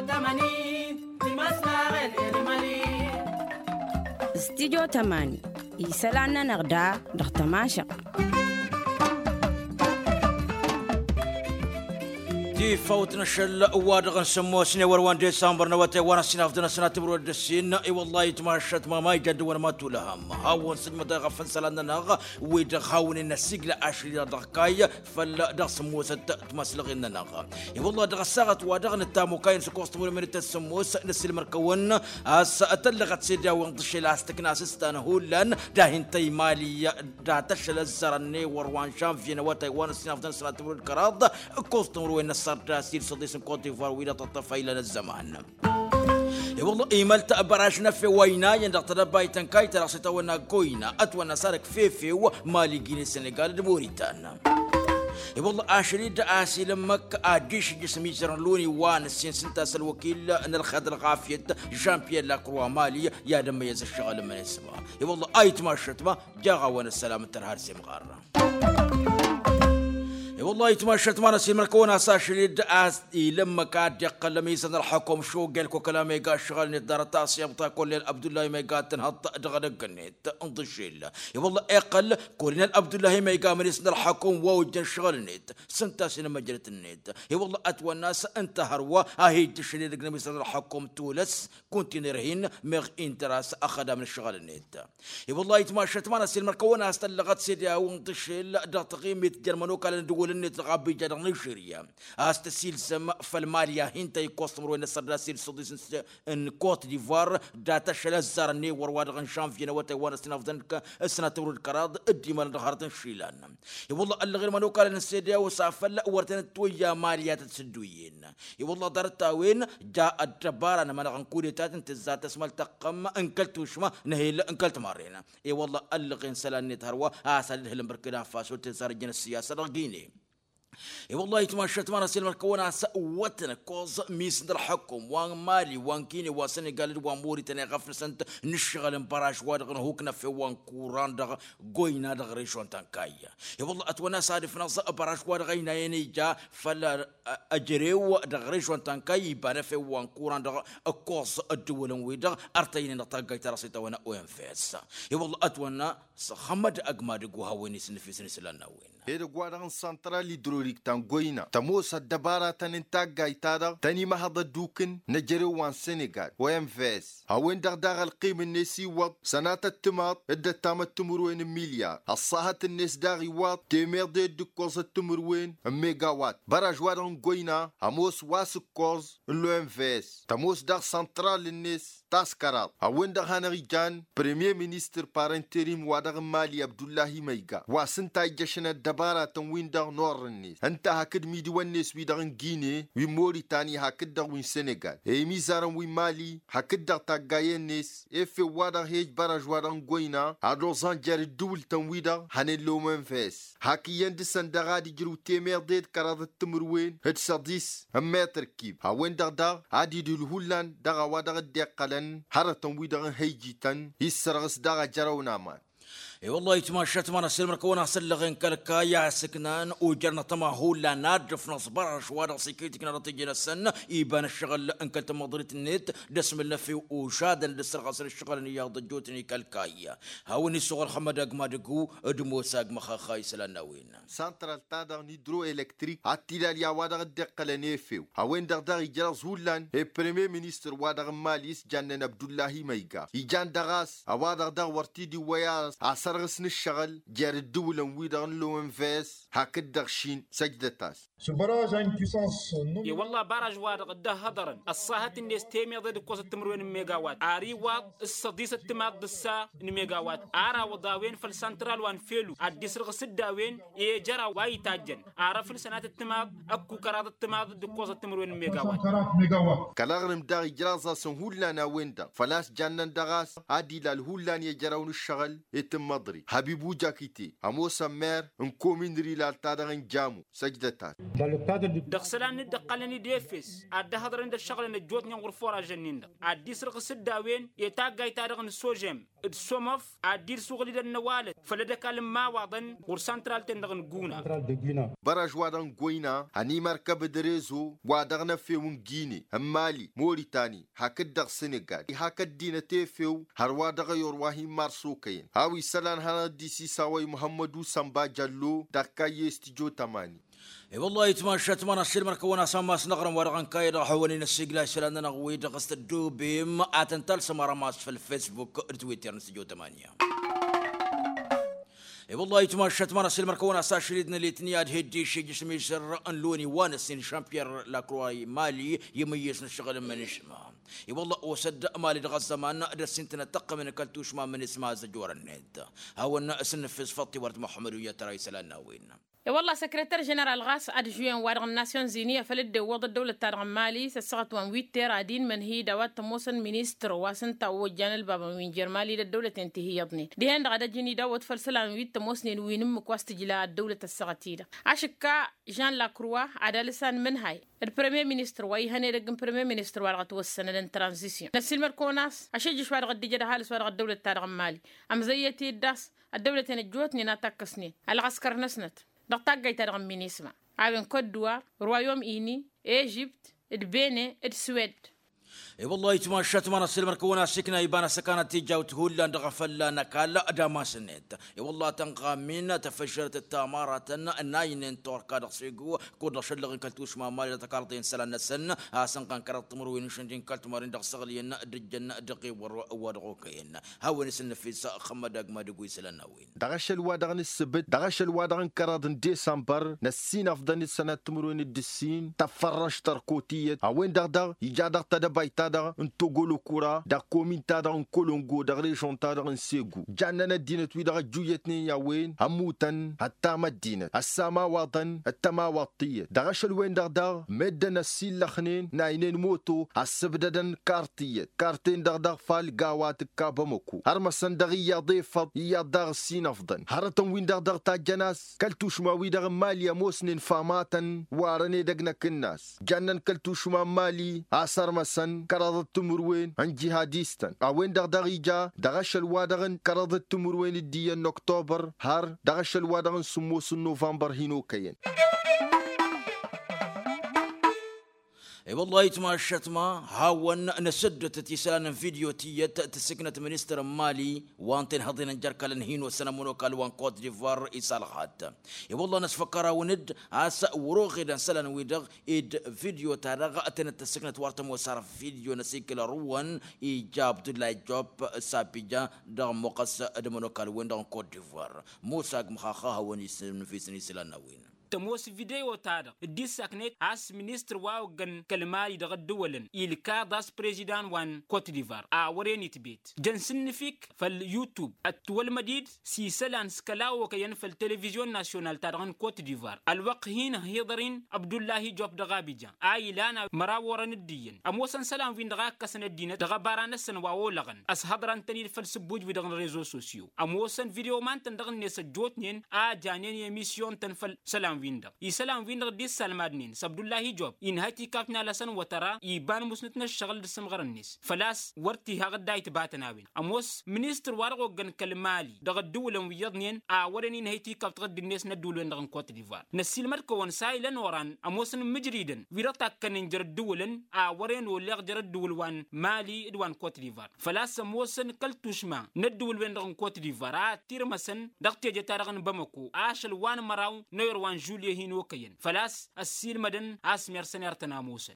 استديو تماني يسالنا نغدا دختماشق دي فوتنا شل وادغن سمو سنة وروان ديسمبر نواتي وانا سنة فدنا سنة تبرو الدسين اي والله يتماشت ما يجد وانا ما تولهم هاون سنة دغا فنسلنا نغا ويدغ هاون النسيق لأشري دغكاية فلا دغ سمو ست تمسلغ نغا اي والله دغ ساغت وادغن التامو كاين سكوست مول من التسموس نسل مركون اس اتلغت سيدا وانطش لاستكنا سستان هولان داهن تي مالي دا تشل الزرني وروان شامفي نواتي وانا سنة فدنا سنة تبرو الكراض كوست مول تأثير صديق كوت ديفوار ويلا تطفى إلى الزمان. والله إيمال تأبراش نفي وينا يندق بايتن كاي ترى ونا كوينا أتوانا سارك في ومالي جيني السنغال دموريتان. والله أشريد آسي لمك أديش جسمي جرلوني وان السين سنتاس الوكيل أن الخدر غافية جان بيير لاكروا مالي يا دم يز الشغل من السما. والله أيت ما شتما جاغا وانا السلام ترهار سمغارة. والله يتمشت ما نسي مركون اساش ليد اسي لما كاد يقل ميزان الحكم شو قالكو كلام يقا شغل ندار تاسيا بتا كل عبد الله ما يقا تنهط دغدقنيت انضشيل والله اقل كل عبد الله ما يقا ميزان الحكم ووجن شغل نيت سنتاس لما جرت النيت والله اتوى الناس انت هروا هي تشري دغ ميزان الحكم تولس كنت نرهين مغ انتراس اخذ من الشغل النيت والله يتمشت ما نسي مركون استلغت سيدي وانضشيل دغ تقيمه جرمانو كان ندول النت غابي جدر نشريا استسيل سم فالماليا هنتا يكوستمر وين السرداسيل صديس ان كوت ديفوار داتا شلا زارني ورواد غن شامفينا وتا وانا سنافدن السنه تور الكراض ادي مال دخرتن شيلان والله اللي غير منو قال السيديا وسافل ورتن تويا ماليا تسدوين والله درتا وين جاء الدبار انا ما غنكوديتات انت ذات اسمال تقم انكلت وشما نهيل انكلت مارينا والله اللي غين سلاني تهروا اسال البركنا فاسو تسارجن السياسه رغيني والله يتمشت ما نسيل مركونا سوتنا كوز ميس الحكم وان مالي وان كيني وسنغال وان موريتانيا غفر سنت نشغل مباراش وادغن هوكنا في وان كوران دغ غوينا دغ ريشون تانكايا والله اتونا صادف نص باراش وادغينا يني جا فلا اجريو دغ ريشون تانكاي بان في وان كوران دغ كوز الدول ويدغ ارتين نطاقاي تراسيتا وانا او ام فيس والله اتونا خمد اقماد غو هاويني سنفيس نسلنا وين هيدا غوارن سنترال هيدروليك تانغوينا تموس الدبارة تننتاق غايتادا تاني مهضا دوكن نجريو وان سنغال ويم فيس هاوين دغداغ القيم النسي وط سنات التماط ادى تام التمروين مليار الصاحة الناس داغي وات تيمير دي دكوز التمروين ميجا وات براج وارن غوينا هموس واسك كوز اللو ام فيس تموس داغ سنترال الناس تاسكارات هاوين داغ هانغي جان بريمير مينيستر بارنتيريم واداغ مالي عبد الله ميجا واسنتاي جشنا الدبارة تنوين داغ نور الناس انت هكد ميدي ونس ويدغن جيني وي موريتاني هكد دغ وين سنغال اي ميزارن وي مالي هكد دغ تاغاين نس اف وادغ هيج براج وادغ غوينا ادو زانجر دول تنويدغ هنلو منفاس هاكي يندسن دغادي جرو تيمير ديت كراد التمروين هد ساديس متر كيب هاوين دغ عادي دول هولان دغ وادغ ديقلن هرتن ويدغ هيجيتن يسرغس دغ جرونا مان والله يتمشت ما نسيل مركونا سلغين كالكايا سكنان وجرنا تما هو لا نادف نصبر شوارع سكيتك نرتجينا السنة يبان الشغل ان كنت مضريت النت دسم اللفي وشادا للسرغسر الشغل نيا ضجوتني كالكايا هاوني صغر حمد اقمادقو ادمو ساق مخاخاي سلاناوين سانترال تادا نيدرو الكتريك عتيلال يا وادغ الدقل نيفيو هاوين دغدغ يجرز هولان اي بريمير مينيستر وادغ ماليس جانن عبد الله ميغا يجان دغاس اوادغ دغ ورتيدي وياس سرغسن الشغل جار الدولة ويدغن لو انفاس هاكد دغشين سجدتاس Ce barrage a une puissance اي والله باراج واد قد هضرن الصاهات الناس تيمي ضد كوز التمروين ميجا وات اري وات الصديس التماد دسا ميجا وات ارا وضاوين في السنترال وان فيلو اديس رغس الداوين اي جرا واي تاجن عرف السنات التماد اكو كراد التماد ضد كوز التمروين ميجا وات 40 ميجا وات كلاغرم داغي جرازا سن هولانا ويندا فلاس جانن دغاس ادي لال هولان يجراون الشغل يتم المضري حبيبو جاكيتي أمو سمير انكومين ريلال تادغن جامو سجدتات دخسلان ندقلني ديفيس أده هضرن الشغل نجوت نغور فورا جنين أدي سرق سداوين يتاقاي تادغن السوجم السومف أدير سوغلي النوالد فلدك ما وعدن ورسانترال تندغن جونا براج وادغن جوينا هني مركب دريزو وادغن فيون جيني مالي موريتاني هكد دغ سنغال هكد دينا تيفيو هروادغ يورواهي مارسوكين هاوي سلان هانا دي سي ساوي محمدو سامبا جالو دكاي استجو تماني اي والله يتماشى تمانا السير مركونا ساماس نغرم ورغن كايدا حوالين السيقلا سلان نغوي دغست الدوبي ما اتنتل سمارا ماس في الفيسبوك تويتر نسجو 8 اي والله يتماشى تمانا السير مركونا ساشريدنا ليتنياد هدي شي جسمي سر انلوني وانسين شامبير لاكروي مالي يميز الشغل من اسمه اي والله وسد مالي دغ الزمان درسين تنتق من كلتوش ما من اسمها زجور النت هاو الناس نفس فطي ورد محمد ويا ترى سلان وين والله سكرتير جنرال غاس ادجوين وادغ الناسيون زينية فلد وضع الدولة تارغ مالي سسغت وان ويتر عدين من هي دوات تموسن مينيستر واسن تاوجان البابا من جرمالي للدولة انتهي يضني دهان دغدا جيني دوات فلسلان ويت تموسن وينم كواست جلاء الدولة السغتيرة عشكا جان لاكروا عدا لسان من هاي البريمير مينيستر واي هني رقم بريمير مينيستر وارغت وسن الترانزيسيون نسيل مركوناس عشيجش وارغ الدجا هالس وارغ الدولة تارغ مالي ام زيتي الداس الدولة تنجوتني ناتاكسني العسكر نسنت دقاقاي تارغم مينيسما عاون كود دوار رويوم إيني إيجيبت البيني السويد اي والله يتماشى تمانا السلمر كونا سكنا يبانا سكانت تيجاو تهولا ندغفلا نكالا داما سنيت اي والله تنقامين تفجرت التامارة الناين توركا دغسيقو كود شلغ كلتوش ما مالي تكارتين سلان السن سنقان كرات تمروين شنجين كالت مارين دغسغلين دجن دقي ودغوكين هاون سن في خمداق ما دقوي سلاناوين دغش الوادغن السبت دغش الوادغن كرادن ديسمبر نسين افضل السنة تمروين الدسين تفرش تركوتية اوين دغدغ يجادغ تدباي تادغ انتوغولو كورا دا كومين تادغ انكولونغو دغ ريجون تادغ انسيغو جاننا الدينة ويدغ جويتني ياوين هموتن التاما الدينة الساما وطن التما وطية دغش الوين دغدغ مدن السيل لخنين ناينين موتو السبددن كارتية كارتين دغدغ فال قاوات كابموكو هرمسن دغي يضيفض يدغ السين افضل هرتن وين دغدغ تاجناس كلتوش ما ويدغ ماليا موسنين فاماتن وارني دغنك الناس جانن كلتوش ما مالي اثر مسن كرض التمروين عن جهاديستان اوين دغدغيجا دغش الوادغن كرض التمروين الديان اكتوبر هار دغش الوادغن سموس نوفمبر هينو كين اي والله يتماشى ما هاون نسدت تيسان فيديو تيت تسكنة منستر مالي وانتن هضين جركالن هينو سنمونو كالوان كوت ديفوار إسالغات اي والله نسفكرا وند عسا وروغي سلان ويدغ إد فيديو تارغ أتن تسكنة وارتم وصار فيديو نسيكل روان إيجاب دلاي جوب سابيجا دغ مقص دمونو كالوان دغ كوت ديفوار موساق مخاخا هاون يسن في سني سلاناوين تموس فيديو تادا ديساكنيت اس مينستر واو غن كلماي دغ دولن إلكا داس بريزيدان وان كوت ديفار وريني تبيت جنسن فيك فاليوتيوب التول مديد سي سلان سكلاو كين في التلفزيون ناسيونال تاغن كوت ديفار الوقت هنا هيضرين عبد الله جوب دغابيجا لانا مراورن الدين اموسن سلام فين دغا كسن الدين دغ بارانسن واو لغن اس هضران تني فالسبوج في دغن ريزو سوسيو اموسن فيديو مان تندغن نيس جوتنين جانين ايميسيون تنفل سلام ويندر يسلام ويندر دي سلمادنين عبد الله جوب ان هاتي كافنا لسن وترى يبان مسنتنا الشغل دسم غرنيس فلاس ورتي هاغ دايت باتناوين اموس منستر وارغو غن كلمالي دغ دولن ويضنين ورنين هيتي كاف تغد الناس ندولن دغن كوت ديفوار نسيل مركون سايلن وران اموسن مجريدن ويرتا كن جر دولن ورين ولغ جر دول وان مالي دوان كوت ديفوار فلاس اموسن كلتوشما ندول وين دغن كوت ديفوار تيرمسن دغتي جتارغن بمكو اشل وان مراو نير وان جوليا هينو كين فلاس السيل مدن اسمير سنير تناموسن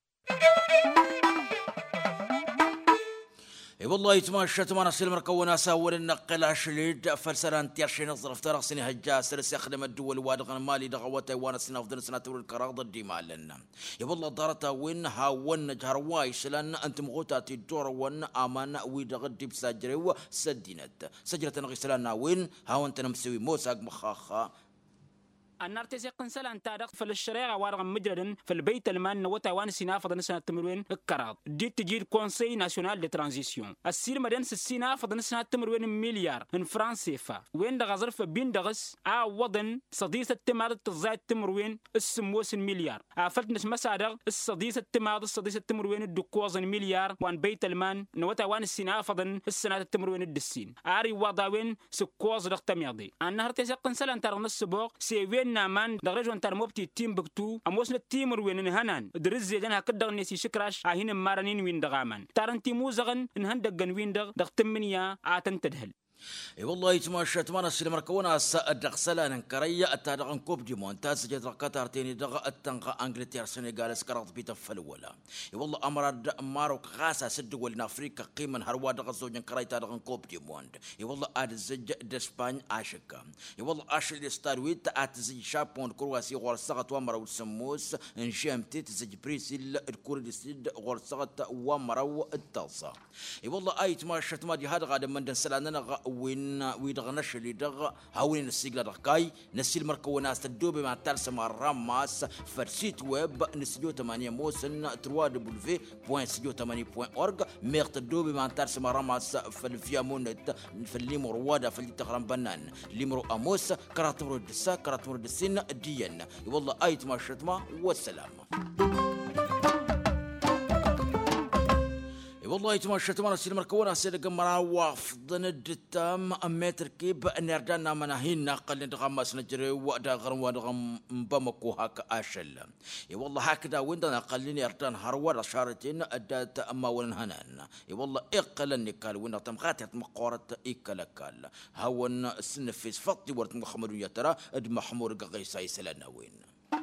اي والله يتماشى تمانا سلمر كونا ساول النقل عشليد فلسران تيرشي نظر افترق سني هجاس رس يخدم الدول وادغن مالي دغوته وانا سنه افضل سنه تور الكراغ ضدي مالنا يا والله دارتا وين هاون جهرواي سلان انت مغوتاتي الدور ون امان ويدغدي بساجري سدينت سجرت نغي سلان وين هاون تنمسوي موساق مخاخا النار تسيقن سلان تارق في الشريعة وارغ مجرد في البيت المان نوتا وان سينافض نسنة تمروين الكراد دي تجير كونسي ناسيونال دي ترانزيسيون السير مدن سينافض نسنة تمروين مليار من فرنسا وين دغزر في بين دغس وضن صديسة تماد تزايد تمروين السموس مليار فلت نسمى سادر الصديسة تماد الصديسة تمروين الدكوزن مليار وان بيت المان نوتا وان سينافض السنة التمروين الدسين آري وضاوين سكوز رقتميضي النهر تسيقن سلان تارغ نسبوق سيوين نامان دغرجوان ترموبتي تيم بكتو أموسنا التيمر وين هنان درزي جنها كدغ نسي شكراش هين مارنين وين دغامان تارنتي موزغن إنهن دغن وين دغ تمنيا تدهل. اي والله يتماشى تمانا السلم ركونا الدغ سلان كريا التارغ كوب دي مونتاز جد قطر تاني دغ التنغ انجلتير سنغال سكرات بيتا فلولا اي والله امر ماروك غاسا سد ولنا افريقيا قيمه هروا دغ زوجن كراي تارغ كوب دي موند اي والله اد زج دسبان اشكا اي والله اشلي ستارويت اتزي شابون كرواسي غورسغت ومرو سموس انشامتي تزج بريسيل الكوردستيد غورسغت ومرو التلصا اي والله اي تماشى تمادي هذا غاد من سلاننا وين ويدغنش اللي دغ هاوين السيجلا دغكاي نسيل مركو ناس تدوبي مع ترسم الراماس فرسيت ويب نسيو 8 موسن 3w.studio8.org ميرت دوبي مع ترسم الراماس في الفيامونت في الليمور وادا في التقران بنان ليمرو اموس كراتمرو دسا كراتمرو دسين ديان والله ايت ما شتما والسلام. والله يتمشى تمانا سيل مركونا سيل قمرا وافضن الدتام متر كيب نردانا مناهين ناقل ندغمس نجري ودغرم ودغم بمكو هاك اشل والله هكذا وين قال نردان هروا شارتين ادات اما ونهنان والله اقل النكال وين تمغات مقورة اكلكال هون السنفيس فطي ورت محمد يترى اد محمود قيساي سلنا وين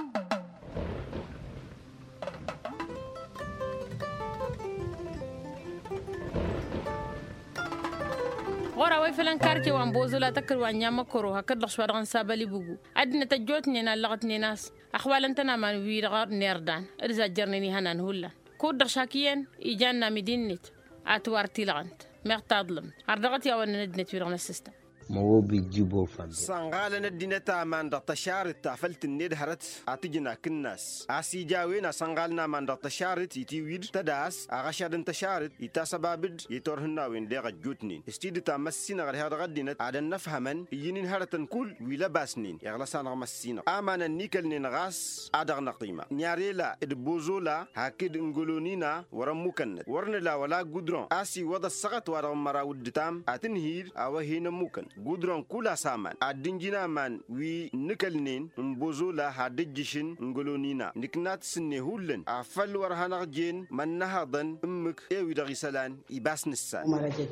غورا وي فلان كارتي وان بوزو لا تكر وان نياما كورو هكذا شوارغن سابالي بوغو ادنا تجوتني نا لغتني ناس اخوال انتنا ما ويرغ نيردان ارزا جرني هنان هولا كود شاكيين ايجانا مدينت اتوارتي لغنت مغتادلم اردغتي او ندنت ويرغن السيستم مو بيجيبوا فن سانغال ندينتا مان دغ تشارت تافلت النيد هرت اتجنا كناس اسي جاوينا سانغالنا مان دغ تشارت يتيويد تداس اغشادن تشارت يتا سبابد يتورهنا وين دغ جوتني استيد تا مسينا غير هذا غدينت عدن نفهمن ينين هرتن كل ويلا باسنين يغلسان مسينا امان النيكل نغاس ادغ نقيمه نياريلا ادبوزولا هاكيد انغولونينا ورموكن ورنلا ولا غودرون اسي ودا سقط ورا مراود تام اتنهير او هينا موكن gudron kula saman adinjina man wi nikelnin mbozola hadijishin ngolonina niknat sinne hullen afal war hanarjen man nahadan ummuk ewi darisalan ibasnissan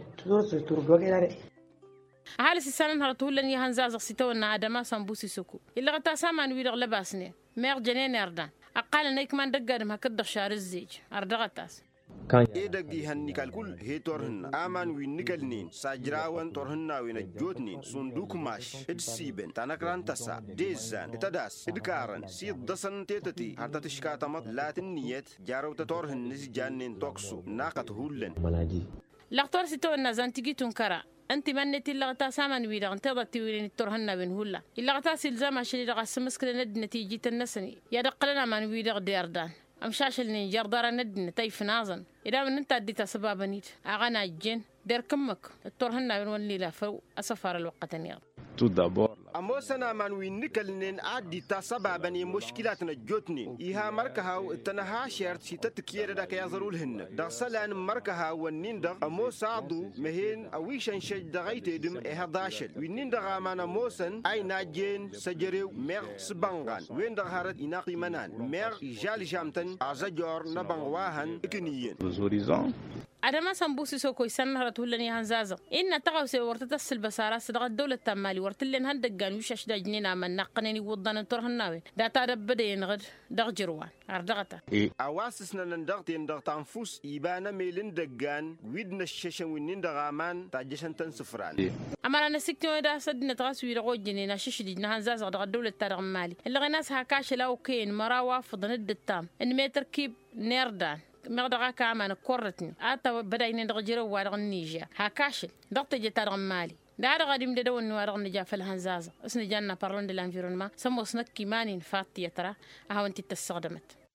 هل سيسان هرتولن يهنزاز سيتونا ادما سامبوسي سوكو الا غتا سامان ويدغ لباسني مير جنين اردان اقال نيك من دغادم هكذا شار الزيج اردغتاس إدقي هنيكال كل هيتورهن آمان وينيكالنين ساجراوان تورهنا وينجوتنين صندوق ماش إدسيبن تانكران تسا ديزان إتداس إدكارن سيد دسن تيتتي حتى تشكاتمت لاتن نيت جارو تتورهن نزجانين توكسو ناقت هولن لاختور سيتونا زانتيجي تنكرا أنت منتي اللغتا سامن ويدا انتظر تيوين التورهنا بين هولا اللغتا سيلزام عشان يدغى السمسكر ند نتيجة النسني يدقلنا من ويدا ديردان أمشاشل نيجر دار ندن تيف نازن إذا من أنت أديت سبابنيت أغنى الجن دير كمك التورهنا بين ولي لا فو أسفار الوقت نير أموسنا من وينكلنين عدي تسبابني مشكلاتنا جوتني إيها مركها تنها شرط ستتكير داك يزرولهن دغسلان مركها ونندغ أموس عضو مهين أويشن شج دغيت دم إيها داشل وينندغ أمان أموسن أي ناجين سجريو مير سبانغان ويندغ هارت إناقي منان مير إجال جامتن أزجور نبانغواهن إكنيين أدما سامبوسي سوكو يسن هرتولني هنزازا إن تغوسي ورتتسل بسارة صدق الدولة التمالي ورتلين هندقان ويشاش داجنينا من نقنيني وضان تورهناوين داتا دبدين غد دغ جروان أردغتا أواسسنا نندغتين دغ تنفوس إيبانا ميلين دقان ويدنا الشاشن وينين دغامان تاجشن تنسفران أما أنا سكتوا دا سدنا تغاسو يرغوج جنينا ششدي هنزازا دغ الدولة التمالي اللي غناس هاكاش لاوكين مراوا فضن الدتام إن ميتركيب نيردان مغدغا كامان كورتني اتا بداينا ندغجرو وارغ النيجيا هاكاشل ضغط جتار مالي دار غادي مددو نوارغ نجا في الهنزازه اسن جانا بارلون دي لانفيرونمون سمو سنك كيمانين فاتي ترى هاو انت تستخدمت